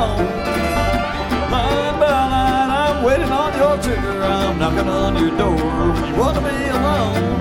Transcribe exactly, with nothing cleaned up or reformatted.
alone. Line by line, I'm waiting on your trigger. I'm knocking on your door when you wanna be alone.